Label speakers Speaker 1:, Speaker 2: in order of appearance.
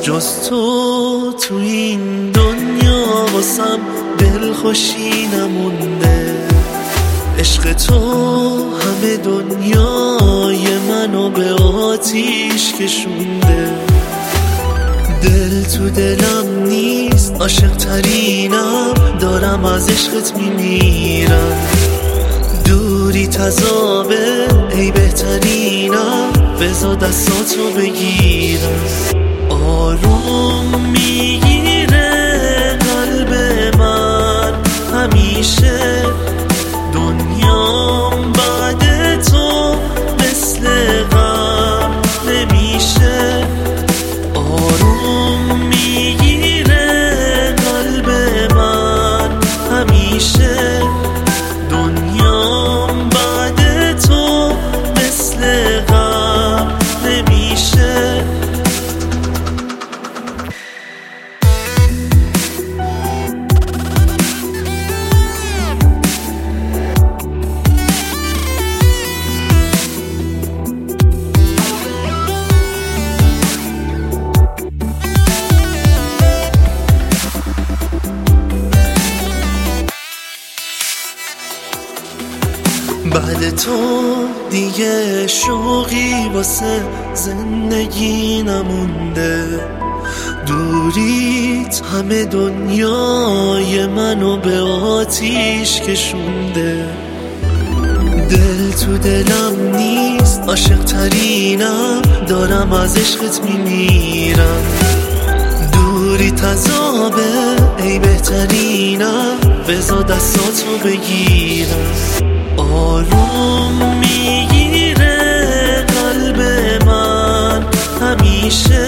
Speaker 1: جز تو این دنیا واسم دلخوشی نمونده. عشق تو همه دنیای منو به آتیش کشونده. دل تو دلم نیست، عاشق ترینم، دارم از عشقت میمیرم. دوری تذابه ای بهترینم، بذار دستاتو بگیرم. آروم میگیره قلب من همیشه، دنیام بعد تو مثل غم نمیشه. آروم میگیره قلب من همیشه، دنیام بعد تو مثل غم نمیشه. بعد تو دیگه شوقی واسه زندگی نمونده. دوریت همه دنیای منو به آتیش کشونده. دل تو دلم نیست، عاشق ترینم، دارم از عشقت میمیرم. دوری تذابه ای بهترینم، بذار دستاتو بگیرم. آروم میگیره قلب من همیشه،